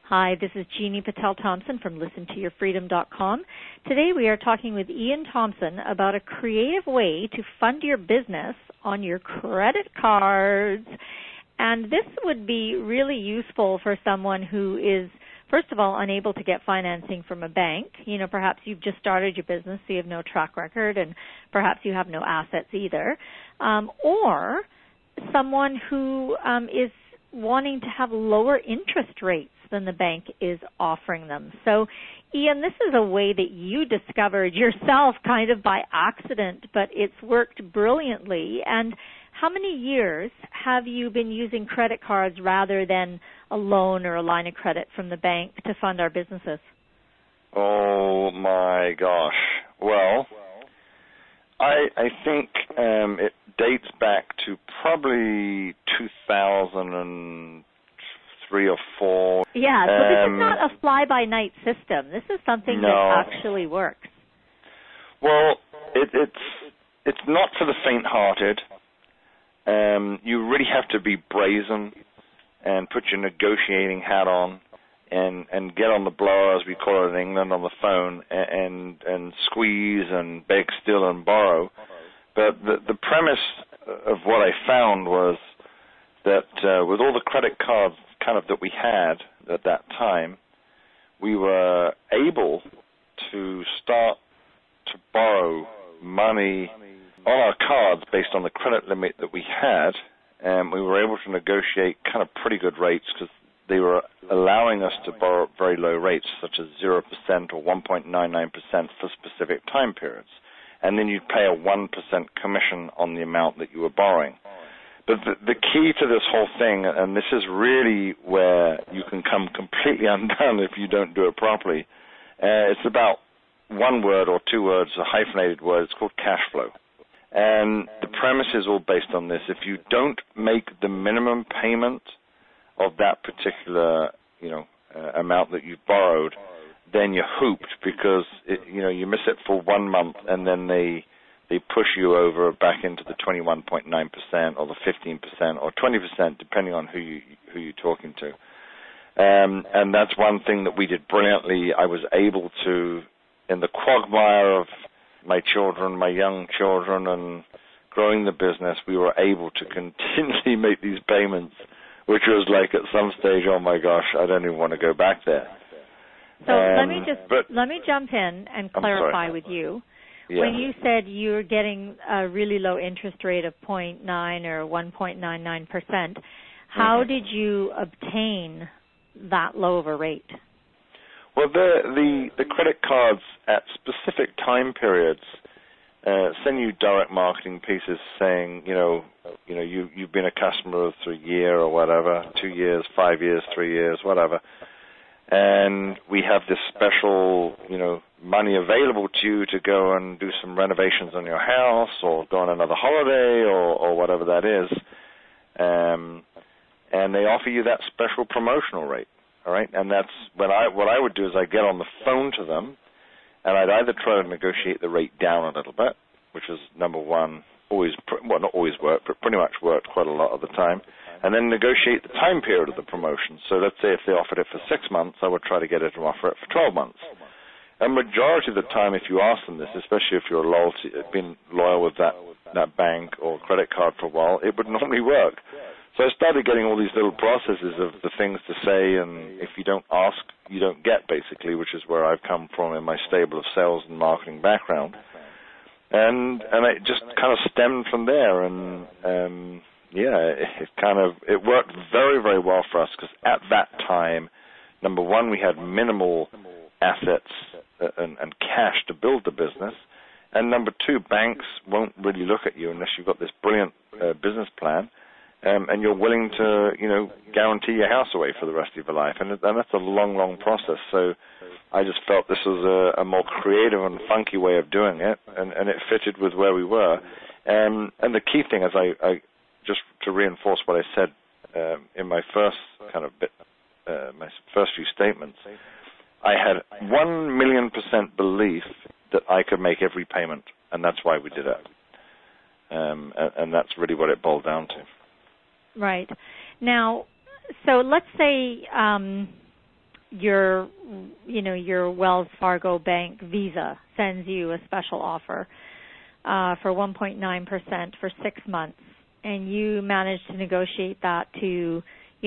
Hi, this is Jeannie Patel-Thompson from ListenToYourFreedom.com. Today we are talking with Ian Thompson about a creative way to fund your business on your credit cards. And this would be really useful for someone who is, first of all, unable to get financing from a bank. You know, perhaps you've just started your business, so you have no track record, and perhaps you have no assets either. Or someone who is wanting to have lower interest rates than the bank is offering them. So, Ian, this is a way that you discovered yourself kind of by accident, but it's worked brilliantly. And how many years have you been using credit cards rather than a loan or a line of credit from the bank to fund our businesses? Oh, my gosh. Well, I think it dates back to probably 2003 or 4. Yeah, so this is not a fly-by-night system. This is something that actually works. Well, it's not for the faint-hearted. You really have to be brazen and put your negotiating hat on and get on the blower, as we call it in England, on the phone and squeeze and beg, steal, and borrow. But the premise of what I found was that with all the credit cards kind of that we had at that time, we were able to start to borrow money on our cards based on the credit limit that we had, and we were able to negotiate kind of pretty good rates because they were allowing us to borrow at very low rates, such as 0% or 1.99% for specific time periods. And then you'd pay a 1% commission on the amount that you were borrowing. But the key to this whole thing, and this is really where you can come completely undone if you don't do it properly, it's about one word or two words, a hyphenated word. It's called cash flow. And the premise is all based on this. If you don't make the minimum payment of that particular, amount that you've borrowed, then you're hooped because, you miss it for 1 month and then they push you over back into the 21.9% or the 15% or 20%, depending on who you're talking to. And that's one thing that we did brilliantly. I was able to, in the quagmire of my children, my young children, and growing the business, we were able to continually make these payments, which was like at some stage, oh my gosh, I don't even want to go back there. So let me jump in and clarify with you. Yeah. When you said you were getting a really low interest rate of 0.9 or 1.99%, how did you obtain that low of a rate? Well, the credit cards at specific time periods send you direct marketing pieces saying, you've been a customer for a year or whatever, 2 years, 5 years, 3 years, whatever. And we have this special, money available to you to go and do some renovations on your house or go on another holiday or whatever that is. And they offer you that special promotional rate, all right? And that's what I would do is I'd get on the phone to them, and I'd either try to negotiate the rate down a little bit, which is number one, not always worked, but pretty much worked quite a lot of the time, and then negotiate the time period of the promotion. So let's say if they offered it for 6 months, I would try to get it to offer it for 12 months. And majority of the time, if you ask them this, especially if you're been loyal with that bank or credit card for a while, it would normally work. So I started getting all these little processes of the things to say, and if you don't ask, you don't get, basically, which is where I've come from in my stable of sales and marketing background. And it just kind of stemmed from there, and it worked very, very well for us because at that time, number one, we had minimal assets and cash to build the business, and number two, banks won't really look at you unless you've got this brilliant business plan, and you're willing to, guarantee your house away for the rest of your life, and that's a long, long process. So I just felt this was a more creative and funky way of doing it, and it fitted with where we were. And the key thing is I just to reinforce what I said in my first kind of bit, my first few statements, I had 1,000,000% belief that I could make every payment, and that's why we did it. And that's really what it boiled down to. Right. Now, so let's say your Wells Fargo Bank Visa sends you a special offer for 1.9% for 6 months, and you manage to negotiate that to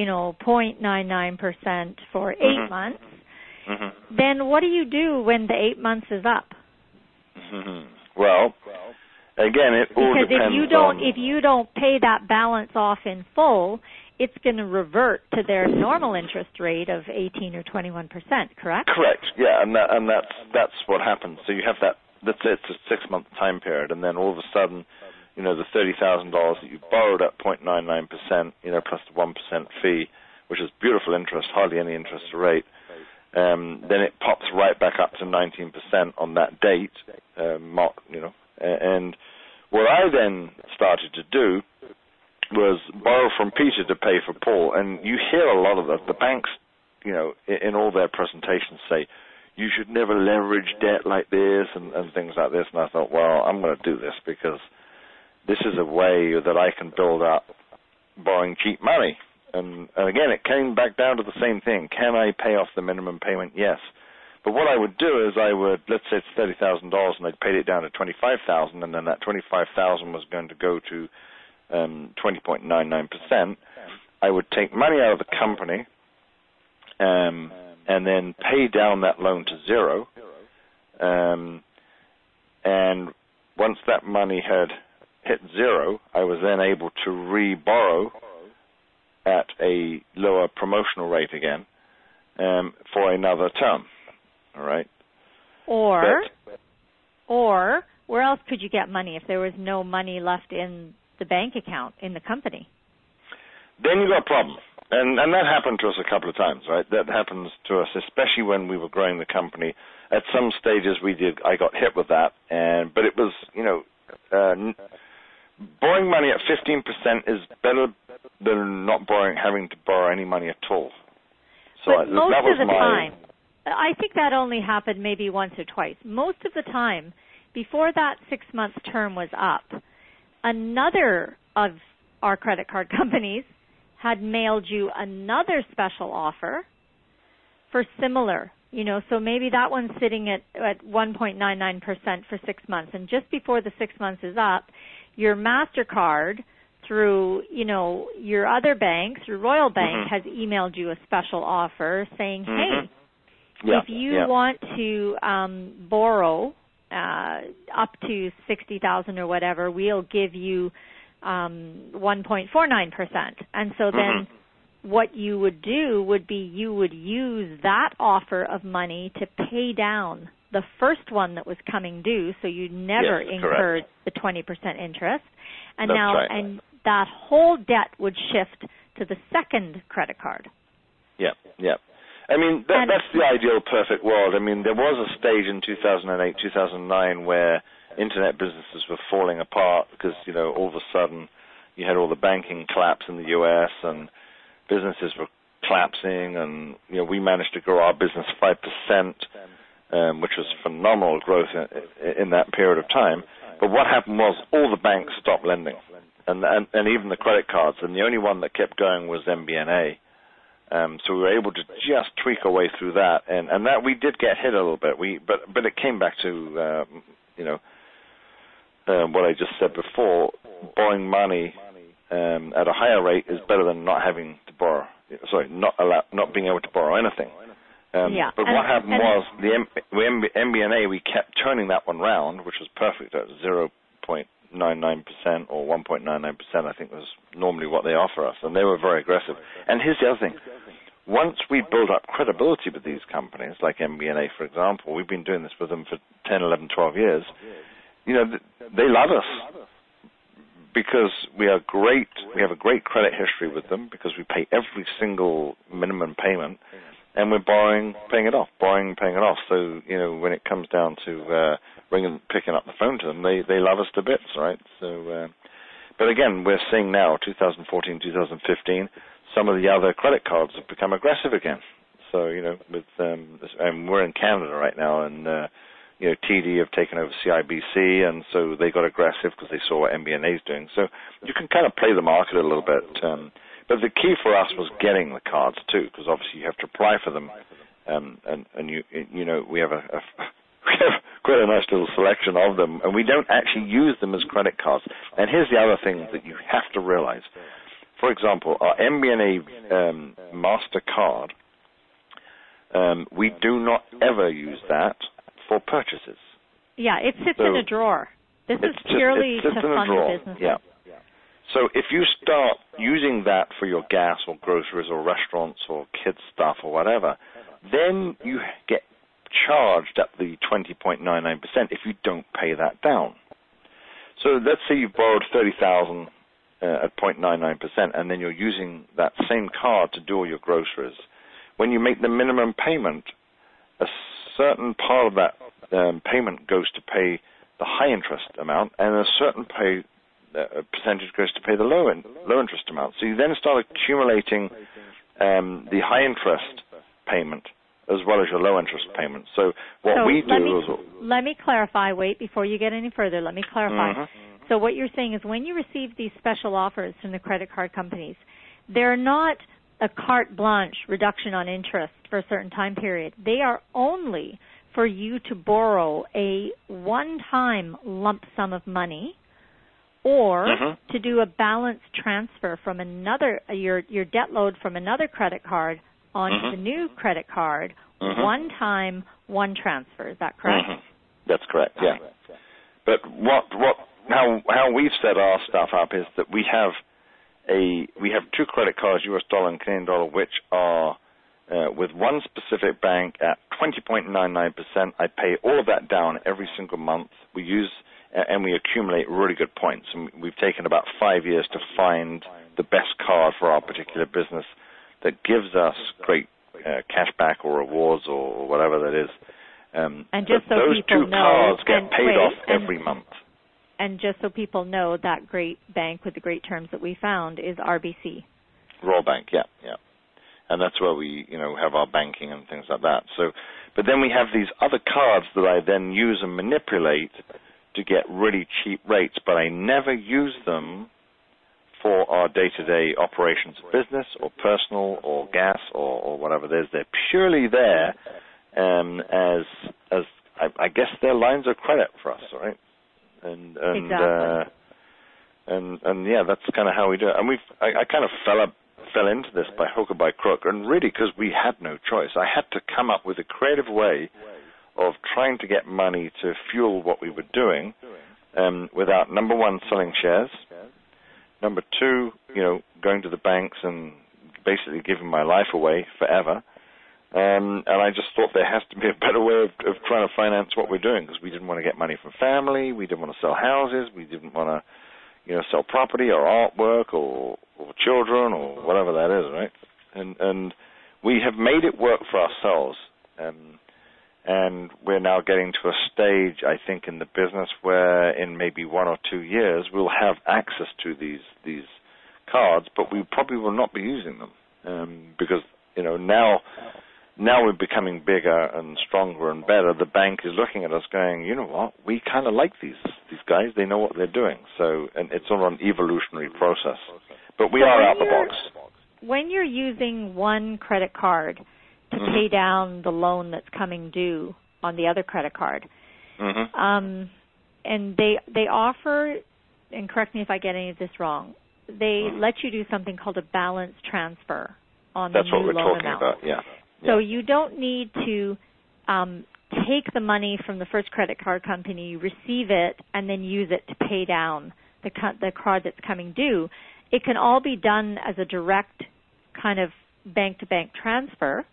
0.99% for 8 months, then what do you do when the 8 months is up? Well, again, it all depends. Because if you don't pay that balance off in full, it's going to revert to their normal interest rate of 18 or 21%, correct? Correct. Yeah, and that's what happens. So you have that. Let's say it's a 6-month time period, and then all of a sudden, the $30,000 that you borrowed at 0.99%, plus the 1% fee, which is beautiful interest, hardly any interest rate. Then it pops right back up to 19% on that date, and what I then started to do was borrow from Peter to pay for Paul. And you hear a lot of the banks, in all their presentations say, you should never leverage debt like this and things like this. And I thought, well, I'm going to do this because this is a way that I can build up borrowing cheap money. And again, it came back down to the same thing. Can I pay off the minimum payment? Yes. But what I would do is let's say it's $30,000 and I'd paid it down to $25,000, and then that $25,000 was going to go to 20.99%. I would take money out of the company and then pay down that loan to zero. And once that money had hit zero, I was then able to re-borrow at a lower promotional rate again for another term. All right. Or where else could you get money if there was no money left in the bank account in the company? Then you got a problem. And that happened to us a couple of times, right? That happens to us, especially when we were growing the company. At some stages I got hit with that, but it was, borrowing money at 15% is better than not having to borrow any money at all. So but most of the time, I think that only happened maybe once or twice. Most of the time, before that 6-month term was up, another of our credit card companies had mailed you another special offer for similar, so maybe that one's sitting at 1.99% for 6 months. And just before the 6 months is up, your MasterCard through, your other bank, through Royal Bank, has emailed you a special offer saying, hey, if you want to borrow up to $60,000 or whatever, we'll give you 1.49%. And so then what you would do would be you would use that offer of money to pay down the first one that was coming due, so you never incurred the 20% interest. And and that whole debt would shift to the second credit card. Yeah. I mean, that's the ideal perfect world. I mean, there was a stage in 2008, 2009 where internet businesses were falling apart because, all of a sudden you had all the banking collapse in the U.S. and businesses were collapsing, and, we managed to grow our business 5%, which was phenomenal growth in that period of time. But what happened was all the banks stopped lending, and even the credit cards, and the only one that kept going was MBNA. So we were able to just tweak our way through that, and that we did get hit a little bit. But it came back to what I just said before: borrowing money at a higher rate is better than not having to borrow. Sorry, not being able to borrow anything. But what happened was the MBNA, we kept turning that one round, which was perfect at 0.99% or 1.99%, I think was normally what they offer us, and they were very aggressive. And here's the other thing. Once we build up credibility with these companies, like MBNA, for example, we've been doing this with them for 10, 11, 12 years, they love us because we have a great credit history with them because we pay every single minimum payment, and we're paying it off. So, when it comes down to picking up the phone to them, they love us to bits, right? So, but again, we're seeing now, 2014, 2015, some of the other credit cards have become aggressive again. So, and we're in Canada right now, and, TD have taken over CIBC, and so they got aggressive because they saw what MBNA is doing. So you can kind of play the market a little bit. But But the key for us was getting the cards too, because obviously you have to apply for them, and you know we have we have quite a nice little selection of them, and we don't actually use them as credit cards. And here's the other thing that you have to realize. For example, our MBNA MasterCard, we do not ever use that for purchases. Yeah, it sits in a drawer. This is purely to fund the business. Yeah. So if you start using that for your gas or groceries or restaurants or kids stuff or whatever, then you get charged at the 20.99% if you don't pay that down. So let's say you've borrowed $30,000 at 0.99%, and then you're using that same card to do all your groceries. When you make the minimum payment, a certain part of that payment goes to pay the high interest amount, and a certain percentage goes to pay the low interest amount. So you then start accumulating the high interest payment as well as your low interest payment. So we do is... Let me clarify. Wait, before you get any further, let me clarify. Mm-hmm. So what you're saying is when you receive these special offers from the credit card companies, they're not a carte blanche reduction on interest for a certain time period. They are only for you to borrow a one-time lump sum of money or to do a balance transfer from your debt load from another credit card onto the new credit card, one time, one transfer. Is that correct? That's correct, yeah. But how we've set our stuff up is that we have two credit cards, US dollar and Canadian dollar, which are with one specific bank at 20.99%. I pay all of that down every single month. We use and we accumulate really good points. And we've taken about 5 years to find the best card for our particular business that gives us great cash back or rewards or whatever that is. And just so those people two know, cards get paid off every month. And just so people know, that great bank with the great terms that we found is RBC. Royal Bank, yeah. And that's where we, have our banking and things like that. So, but then we have these other cards that I then use and manipulate to get really cheap rates, but I never use them for our day-to-day operations of business or personal or gas or whatever it is. They're purely there as I guess they're lines of credit for us, right? And exactly. And yeah, that's kind of how we do it. And I kind of fell into this by hook or by crook, and really because we had no choice. I had to come up with a creative way of trying to get money to fuel what we were doing without, number one, selling shares, number two, going to the banks and basically giving my life away forever. And I just thought there has to be a better way of trying to finance what we're doing, because we didn't want to get money from family, we didn't want to sell houses, we didn't want to sell property or artwork or children or whatever that is, right? And we have made it work for ourselves. And we're now getting to a stage, I think, in the business where in maybe 1 or 2 years we'll have access to these cards, but we probably will not be using them because now we're becoming bigger and stronger and better. The bank is looking at us going, you know what, we kind of like these guys. They know what they're doing. So, and it's all an evolutionary process. But we are out the box. When you're using one credit card to pay down the loan that's coming due on the other credit card, and they offer, and correct me if I get any of this wrong, they let you do something called a balance transfer on the new loan amount. That's what we're talking about, yeah. So you don't need to take the money from the first credit card company, receive it, and then use it to pay down the card that's coming due. It can all be done as a direct kind of bank-to-bank transfer.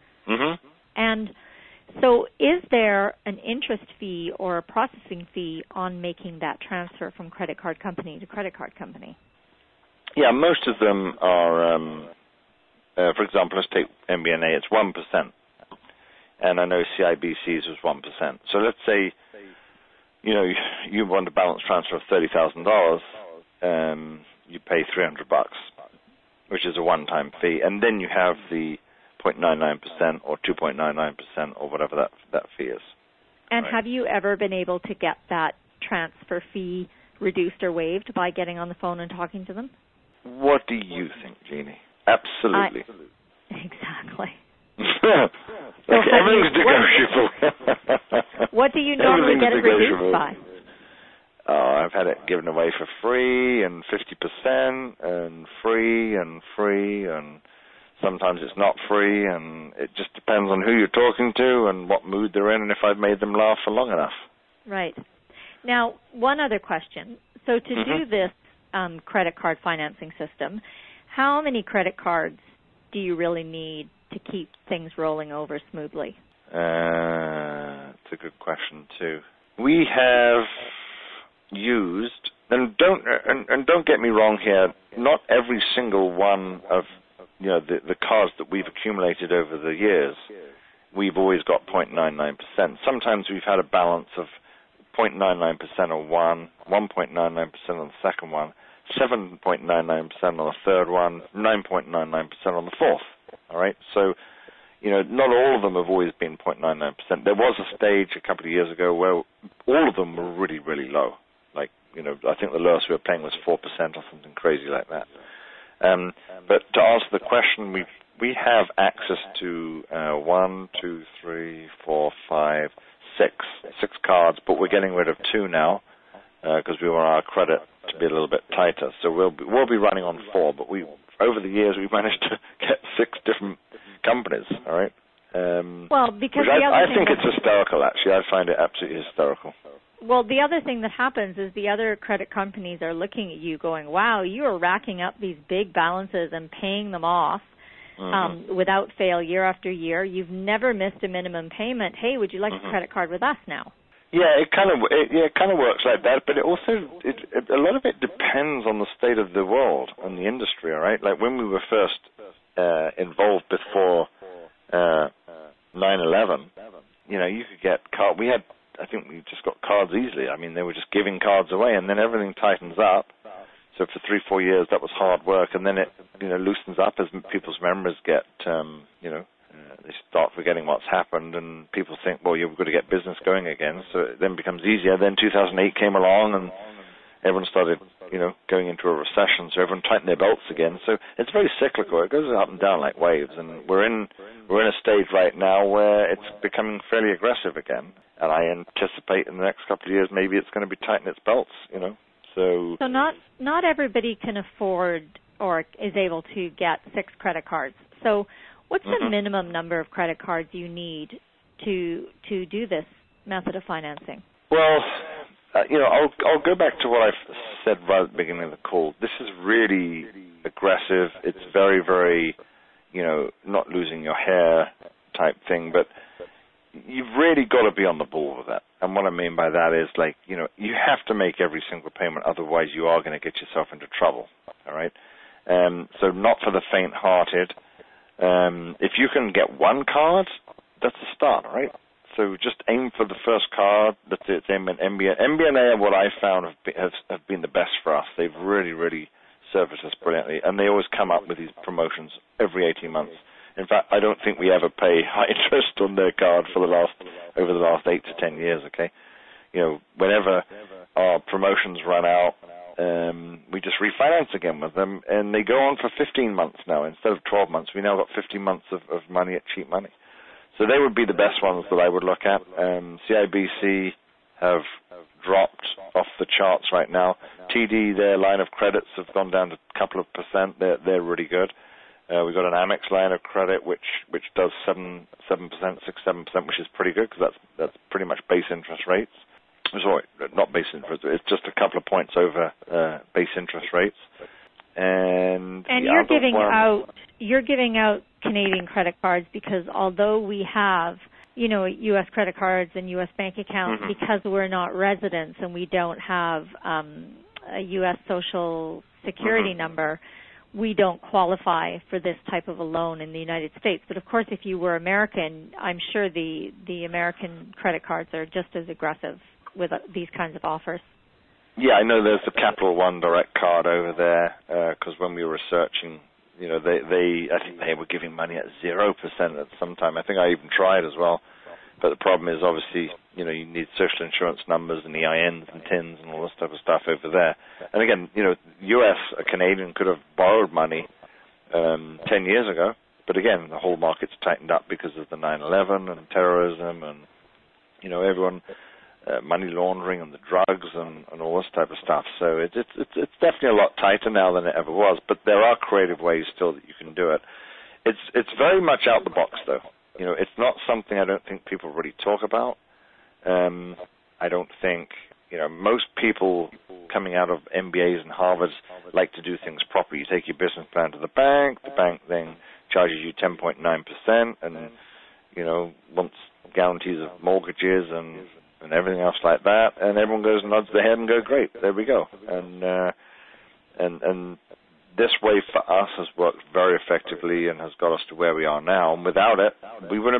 And so is there an interest fee or a processing fee on making that transfer from credit card company to credit card company? Yeah, most of them are... for example, let's take MBNA, it's 1%. And I know CIBC's was 1%. So let's say, you want a balance transfer of $30,000, you pay $300, which is a one-time fee. And then you have the 0.99% or 2.99% or whatever that fee is. And right? Have you ever been able to get that transfer fee reduced or waived by getting on the phone and talking to them? What do you think, Jeannie? Absolutely. Exactly. Everything's negotiable. What do you normally get it reduced by? I've had it given away for free and 50% and free, and sometimes it's not free, and it just depends on who you're talking to and what mood they're in and if I've made them laugh for long enough. Right. Now, one other question. So to do this credit card financing system, how many credit cards do you really need to keep things rolling over smoothly? It's a good question, too. We have used, and don't get me wrong here, not every single one of the cards that we've accumulated over the years, we've always got 0.99%. Sometimes we've had a balance of 0.99% on one, 1.99% on the second one, 7.99% on the third one, 9.99% on the fourth. All right? So, not all of them have always been 0.99%. There was a stage a couple of years ago where all of them were really, really low. Like, I think the lowest we were paying was 4% or something crazy like that. But to answer the question, we have access to 6 cards, but we're getting rid of 2 now because we want our credit to be a little bit tighter. So we'll be running on 4, but over the years we've managed to get 6 different companies. All right. Because I think it's hysterical. Actually, I find it absolutely hysterical. Well, the other thing that happens is the other credit companies are looking at you going, wow, you are racking up these big balances and paying them off without fail year after year. You've never missed a minimum payment. Hey, would you like a credit card with us now? Yeah, it kind of works like that, but it also a lot of it depends on the state of the world and the industry, all right? Like when we were first involved before 9/11, you could get card. I think we just got cards easily. I mean, they were just giving cards away, and then everything tightens up. So for 3-4 years, that was hard work, and then it, loosens up as people's memories get, they start forgetting what's happened, and people think, well, you've got to get business going again. So it then becomes easier. Then 2008 came along, and everyone started, going into a recession, so everyone tightened their belts again. So it's very cyclical. It goes up and down like waves, and we're in a stage right now where it's becoming fairly aggressive again. And I anticipate in the next couple of years maybe it's going to be tightening its belts, So not everybody can afford or is able to get 6 credit cards. So what's the minimum number of credit cards you need to do this method of financing? Well, I'll go back to what I said right at the beginning of the call. This is really aggressive. It's very, very, not losing your hair type thing, but you've really got to be on the ball with that. And what I mean by that is, you have to make every single payment, otherwise you are going to get yourself into trouble, all right? So not for the faint-hearted. If you can get 1 card, that's a start, right? So just aim for the first card. That's it. Aim at MBNA, what I found have been the best for us. They've really, really serviced us brilliantly, and they always come up with these promotions every 18 months. In fact, I don't think we ever pay high interest on their card over the last 8 to 10 years, okay? Whenever our promotions run out, we just refinance again with them, and they go on for 15 months now. Instead of 12 months, we now got 15 months of money at cheap money. So they would be the best ones that I would look at. CIBC have dropped off the charts right now. TD, their line of credits have gone down to a couple of percent. They're really good. We've got an Amex line of credit which does 7%, 6-7%, which is pretty good because that's pretty much base interest rates. Sorry, not base interest. It's just a couple of points over base interest rates. And you're giving out Canadian credit cards because although we have U.S. credit cards and U.S. bank accounts, because we're not residents and we don't have a U.S. social security number, we don't qualify for this type of a loan in the United States. But, of course, if you were American, I'm sure the American credit cards are just as aggressive with these kinds of offers. Yeah, I know there's the Capital One Direct card over there because when we were researching, I think they were giving money at 0% at some time. I think I even tried as well. But the problem is, obviously, you need social insurance numbers and EINs and TINs and all this type of stuff over there. And again, U.S., a Canadian could have borrowed money 10 years ago, but again, the whole market's tightened up because of the 9/11 and terrorism and, everyone, money laundering and the drugs and all this type of stuff. So it's definitely a lot tighter now than it ever was, but there are creative ways still that you can do it. It's very much out the box, though. It's not something I don't think people really talk about. I don't think, most people coming out of MBAs and Harvards like to do things properly. You take your business plan to the bank then charges you 10.9% and, wants guarantees of mortgages and everything else like that, and everyone goes and nods their head and go, great, there we go. And this way for us has worked very effectively and has got us to where we are now. And without it, we wouldn't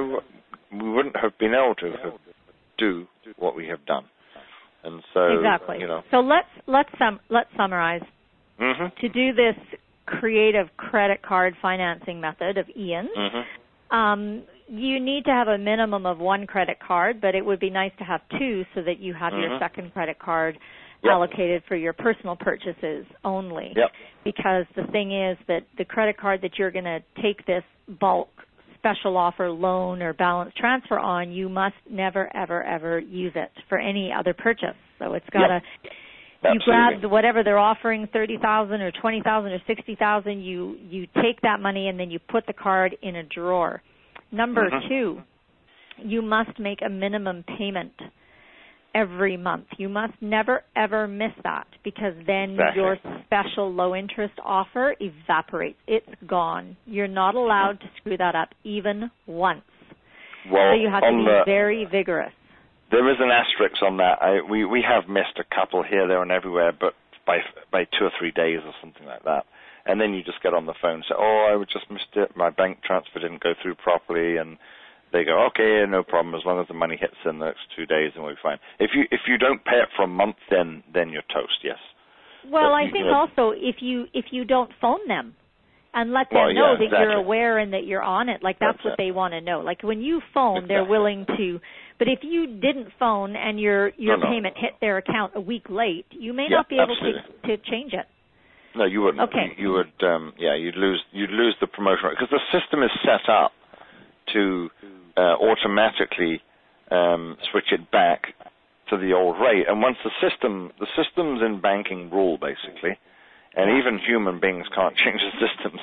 have been able to do what we have done. And so, exactly. So let's summarize. Mm-hmm. To do this creative credit card financing method of Ian's, mm-hmm. You need to have a minimum of one credit card, but it would be nice to have two so that you have mm-hmm. your second credit card allocated for your personal purchases only. Yep. Because the thing is that the credit card that you're going to take this bulk special offer loan or balance transfer on, you must never, ever, ever use it for any other purchase. So it's got to, you grab whatever they're offering, $30,000 or $20,000 or $60,000, you take that money and then you put the card in a drawer. Number mm-hmm. 2, you must make a minimum payment every month. You must never, ever miss that, because then your special low-interest offer evaporates. It's gone. You're not allowed to screw that up even once. Well, so you have to be very vigorous. There is an asterisk on that. We have missed a couple here, there, and everywhere, but by 2 or 3 days or something like that. And then you just get on the phone and say, I just missed it. My bank transfer didn't go through properly, and they go, okay, no problem. As long as the money hits in the next 2 days, then we'll be fine. If you don't pay it for a month, then you're toast. Yes. Well, I think also if you don't phone them and let them know that you're aware and that you're on it, like that's what they want to know. Like when you phone, they're willing to. But if you didn't phone and your payment hit their account a week late, you may not be able to change it. No, you wouldn't. Okay. You would. You'd lose the promotion because the system is set up to automatically switch it back to the old rate. And once the systems in banking rule, basically, and even human beings can't change the systems.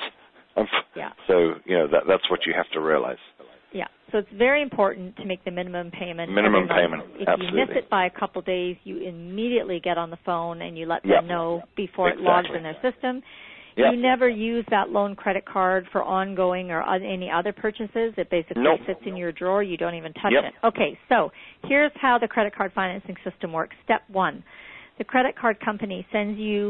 So, that's what you have to realize. Yeah. So it's very important to make the minimum payment. Minimum payment, If absolutely. you miss it by a couple of days, you immediately get on the phone and you let them know before it logs in their system. Yep. You never use that loan credit card for ongoing or any other purchases. It basically sits in your drawer. You don't even touch it. Okay, so here's how the credit card financing system works. Step 1, the credit card company sends you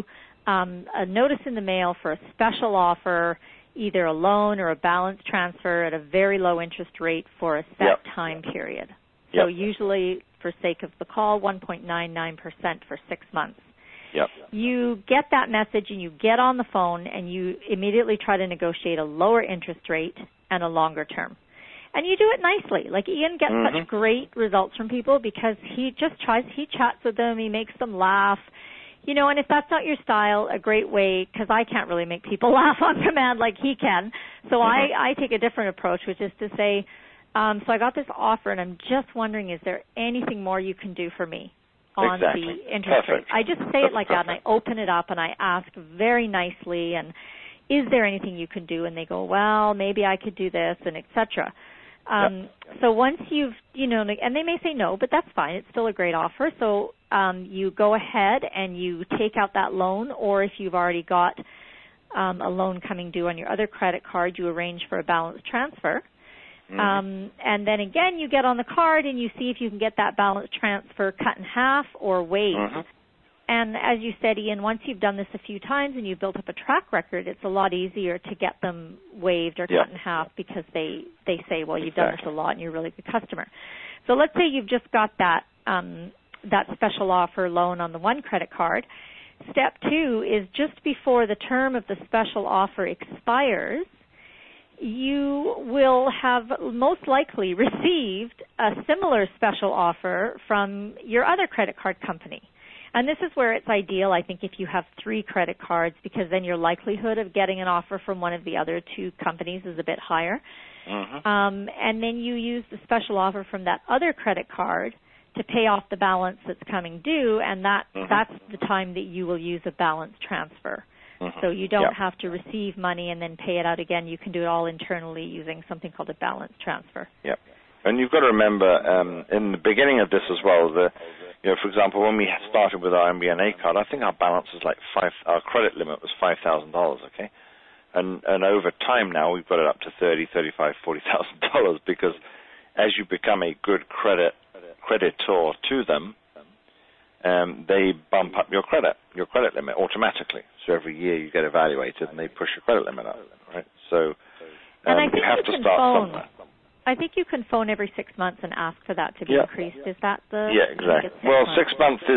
a notice in the mail for a special offer, either a loan or a balance transfer at a very low interest rate for a set time period. So usually, for sake of the call, 1.99% for 6 months. Yep. You get that message and you get on the phone and you immediately try to negotiate a lower interest rate and a longer term. And you do it nicely. Like Ian gets such great results from people because he chats with them, he makes them laugh. And if that's not your style, a great way, because I can't really make people laugh on command like he can. So I take a different approach, which is to say, so I got this offer and I'm just wondering, is there anything more you can do for me on the interest rate? I just say it like that, and I open it up and I ask very nicely, and is there anything you can do? And they go, well, maybe I could do this, and et cetera. So once you've, and they may say no, but that's fine. It's still a great offer. So you go ahead and you take out that loan, or if you've already got a loan coming due on your other credit card, you arrange for a balance transfer. And then again, you get on the card and you see if you can get that balance transfer cut in half or waived. And as you said, Ian, once you've done this a few times and you've built up a track record, it's a lot easier to get them waived or cut in half because they say, well, you've done this a lot and you're a really good customer. So let's say you've just got that special offer loan on the one credit card. Step 2 is just before the term of the special offer expires, you will have most likely received a similar special offer from your other credit card company. And this is where it's ideal, I think, if you have 3 credit cards, because then your likelihood of getting an offer from one of the other 2 companies is a bit higher. Mm-hmm. And then you use the special offer from that other credit card to pay off the balance that's coming due, and that's the time that you will use a balance transfer. Mm-hmm. So you don't have to receive money and then pay it out again. You can do it all internally using something called a balance transfer. Yep. And you've got to remember, in the beginning of this as well, for example, when we started with our MBNA card, I think our balance was like our credit limit was $5,000, okay? And over time now, we've got it up to $30,000, $35,000, $40,000 because as you become a good creditor to them, they bump up your credit limit automatically. So every year you get evaluated and they push your credit limit up, right? So and I think you have to start somewhere. I think you can phone every 6 months and ask for that to be increased. Is that the? Yeah, exactly. Well, 6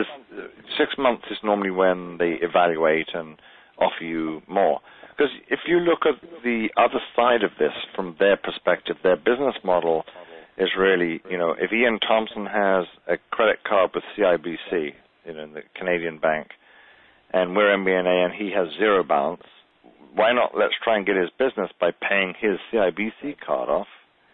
months is normally when they evaluate and offer you more. Because if you look at the other side of this from their perspective, their business model is really, if Ian Thompson has a credit card with CIBC, the Canadian bank, and we're MBNA and he has 0 balance, why not let's try and get his business by paying his CIBC card off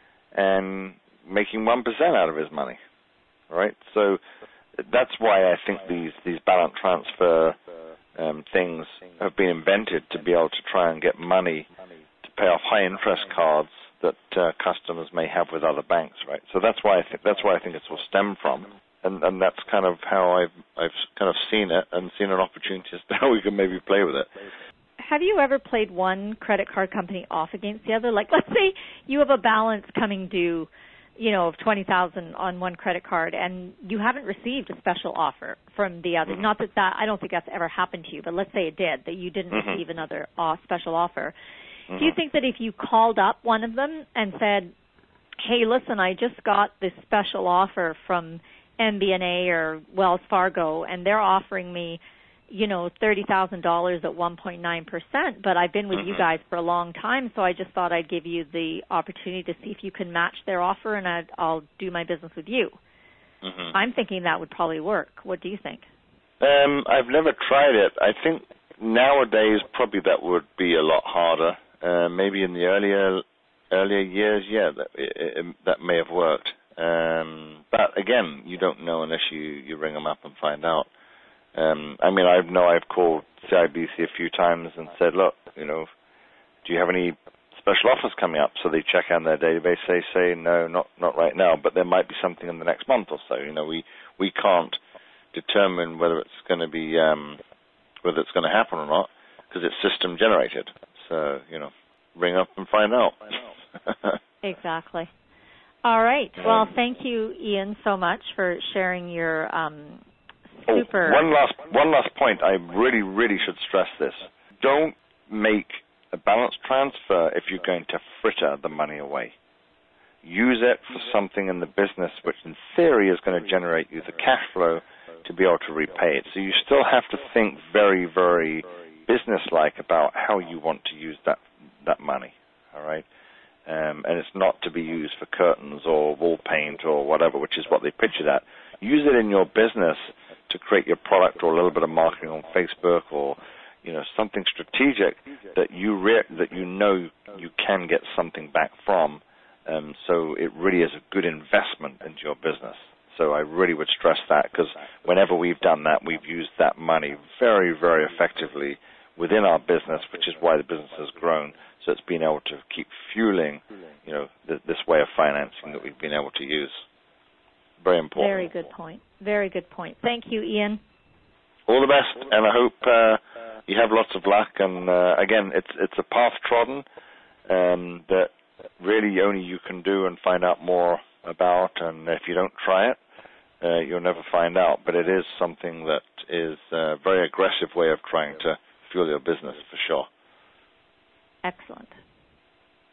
and making 1% out of his money, right? So that's why I think these balance transfer things have been invented to be able to try and get money to pay off high interest cards that customers may have with other banks, right? So that's why I think it will stem from, and that's kind of how I've kind of seen it and seen an opportunity as to how we can maybe play with it. Have you ever played one credit card company off against the other? Like, let's say you have a balance coming due, of $20,000 on one credit card, and you haven't received a special offer from the other. Not that I don't think that's ever happened to you, but let's say it did, that you didn't receive another special offer. Do you think that if you called up one of them and said, "Hey, listen, I just got this special offer from MBNA or Wells Fargo, and they're offering me, $30,000 at 1.9%, but I've been with you guys for a long time, so I just thought I'd give you the opportunity to see if you can match their offer, and I'll do my business with you." I'm thinking that would probably work. What do you think? I've never tried it. I think nowadays probably that would be a lot harder. Maybe in the earlier years, that may have worked. But again, you don't know unless you ring them up and find out. I know I've called CIBC a few times and said, look, do you have any special offers coming up? So they check on their database. They say, no, not right now, but there might be something in the next month or so. We can't determine whether it's going to be, whether it's going to happen or not, because it's system generated. So, ring up and find out. Exactly. All right. Well, thank you, Ian, so much for sharing your super. One last point. I really, really should stress this. Don't make a balance transfer if you're going to fritter the money away. Use it for something in the business which in theory is going to generate you the cash flow to be able to repay it. So you still have to think very, very business-like about how you want to use that money, all right? And it's not to be used for curtains or wall paint or whatever, which is what they pitch it at. Use it in your business to create your product or a little bit of marketing on Facebook or, something strategic that you know you can get something back from. So it really is a good investment into your business. So I really would stress that, because whenever we've done that, we've used that money very, very effectively within our business, which is why the business has grown. So it's been able to keep fueling, this way of financing that we've been able to use. Very important. Very good point. Very good point. Thank you, Ian. All the best, and I hope you have lots of luck. And again, it's a path trodden that really only you can do and find out more about. And if you don't try it, you'll never find out. But it is something that is a very aggressive way of trying to fuel your business, for sure. Excellent.